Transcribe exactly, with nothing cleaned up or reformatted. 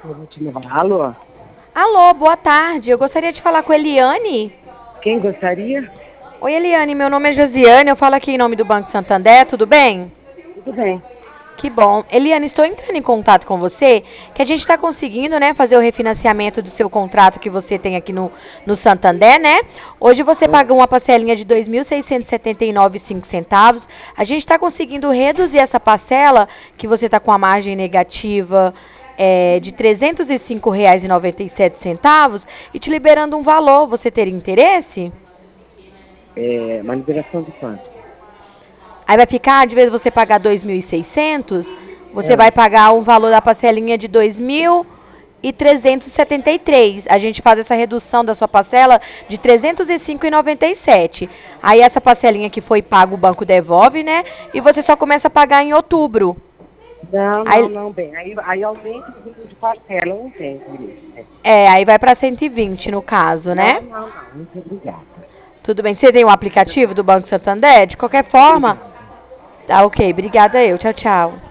Eu vou te levar. Alô? Alô, boa tarde. Eu gostaria de falar com a Eliane. Quem gostaria? Oi, Eliane, meu nome é Josiane, eu falo aqui em nome do Banco Santander, tudo bem? Tudo bem. Que bom. Eliane, estou entrando em contato com você, que a gente está conseguindo, né, fazer o refinanciamento do seu contrato que você tem aqui no, no Santander, né? Hoje você Ah, paga uma parcelinha de dois mil seiscentos e setenta e nove vírgula cinco centavos. A gente está conseguindo reduzir essa parcela, que você está com a margem negativa é, de trezentos e cinco reais e noventa e sete centavos e te liberando um valor. Você teria interesse? é, uma liberação de quanto? Aí vai ficar, de vez você pagar dois mil e seiscentos, você Ah, vai pagar o valor da parcelinha de dois mil e trezentos e setenta e três. A gente faz essa redução da sua parcela de trezentos e cinco reais e noventa e sete. Aí essa parcelinha que foi paga, o banco devolve, né? E você só começa a pagar em outubro. não, não, Aí, não, bem. Aí, aí aumenta o número de parcela, eu não tenho interesse. É. é, aí vai para cento e vinte no caso, Não, né? não, não. Muito obrigada. Tudo bem. Você tem o aplicativo do Banco Santander? De qualquer Muito forma. obrigada. Tá ok. Obrigada eu. Tchau, tchau.